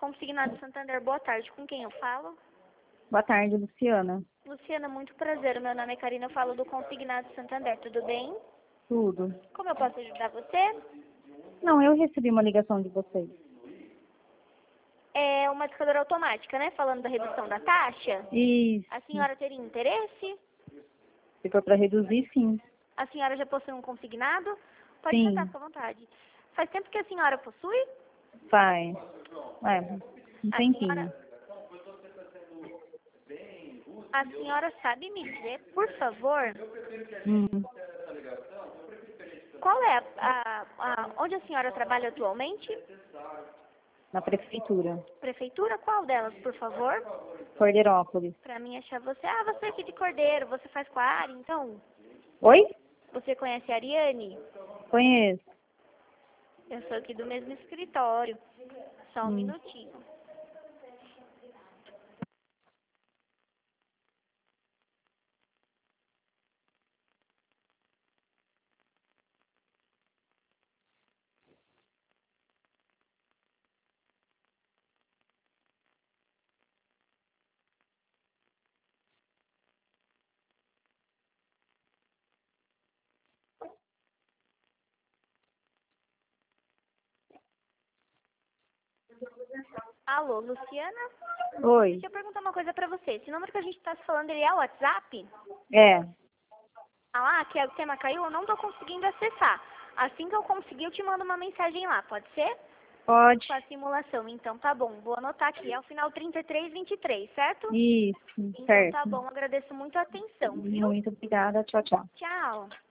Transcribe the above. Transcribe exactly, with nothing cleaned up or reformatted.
Consignado Santander, boa tarde. Com quem eu falo? Boa tarde, Luciana. Luciana, muito prazer. Meu nome é Karina, eu falo do Consignado Santander. Tudo bem? Tudo. Como eu posso ajudar você? Não, eu recebi uma ligação de vocês. É uma discadora automática, né? Falando da redução da taxa. Isso. A senhora teria interesse? Se for para reduzir, sim. A senhora já possui um consignado? Pode Sim. sentar, fica à vontade. Faz tempo que a senhora possui? Faz. É, um A tempinho. senhora... A senhora sabe me dizer, por favor, Hum. qual é a, a, a... Onde a senhora trabalha atualmente? Na prefeitura. Prefeitura? Qual delas, por favor? Cordeirópolis. Pra mim achar você... Ah, você é aqui de Cordeiro, você faz com a Ari, então? Oi? Você conhece a Ariane? Conheço. Eu sou aqui do mesmo escritório. Só um Hum. minutinho. Alô, Luciana? Oi. Deixa eu perguntar uma coisa pra você. Esse número que a gente tá se falando, ele é o WhatsApp? É. Ah lá, que é o tema caiu, eu não tô conseguindo acessar. Assim que eu conseguir, eu te mando uma mensagem lá, pode ser? Pode. Com a simulação. Então tá bom, vou anotar aqui. É o final trinta e três vinte e três, certo? Isso, Então certo. tá bom, agradeço muito a atenção, viu? Muito obrigada. Tchau, tchau. Tchau.